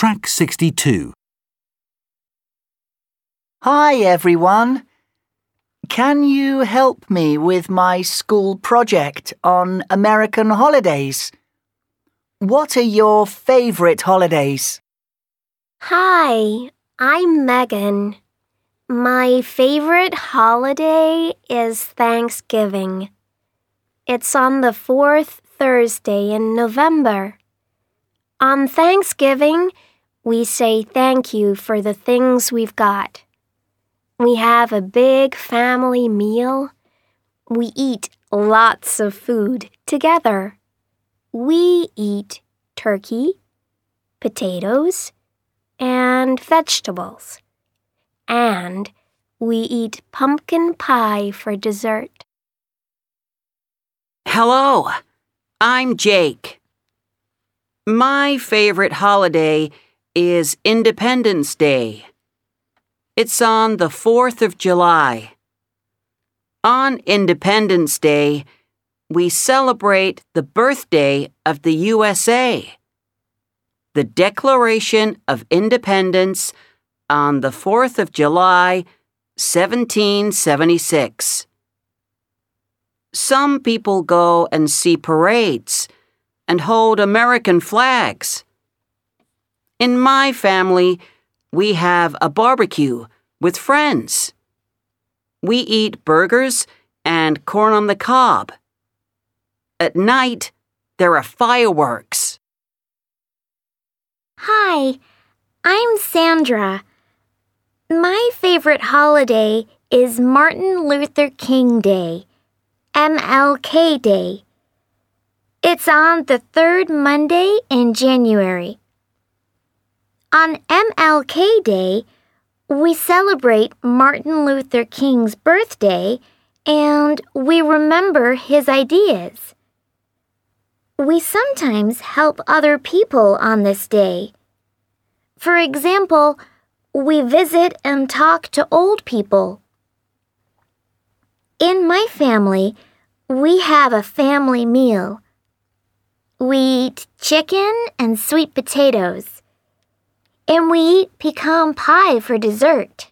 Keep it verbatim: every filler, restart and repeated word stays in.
Track sixty-two. Hi everyone. Can you help me with my school project on American holidays? What are your favorite holidays? Hi, I'm Megan. My favorite holiday is Thanksgiving. It's on the fourth Thursday in November. On Thanksgiving, we say thank you for the things we've got. We have a big family meal. We eat lots of food together. We eat turkey, potatoes, and vegetables. And we eat pumpkin pie for dessert. Hello, I'm Jake. My favorite holiday is Independence Day. It's on the fourth of July. On Independence Day, we celebrate the birthday of the U S A. The Declaration of Independence on the fourth of July, seventeen seventy-six. Some people go and see parades and hold American flags. In my family, we have a barbecue with friends. We eat burgers and corn on the cob. At night, there are fireworks. Hi, I'm Sandra. My favorite holiday is Martin Luther King Day, M L K Day. It's on the third Monday in January. On M L K Day, we celebrate Martin Luther King's birthday and we remember his ideas. We sometimes help other people on this day. For example, we visit and talk to old people. In my family, we have a family meal. We eat chicken and sweet potatoes. And we eat pecan pie for dessert.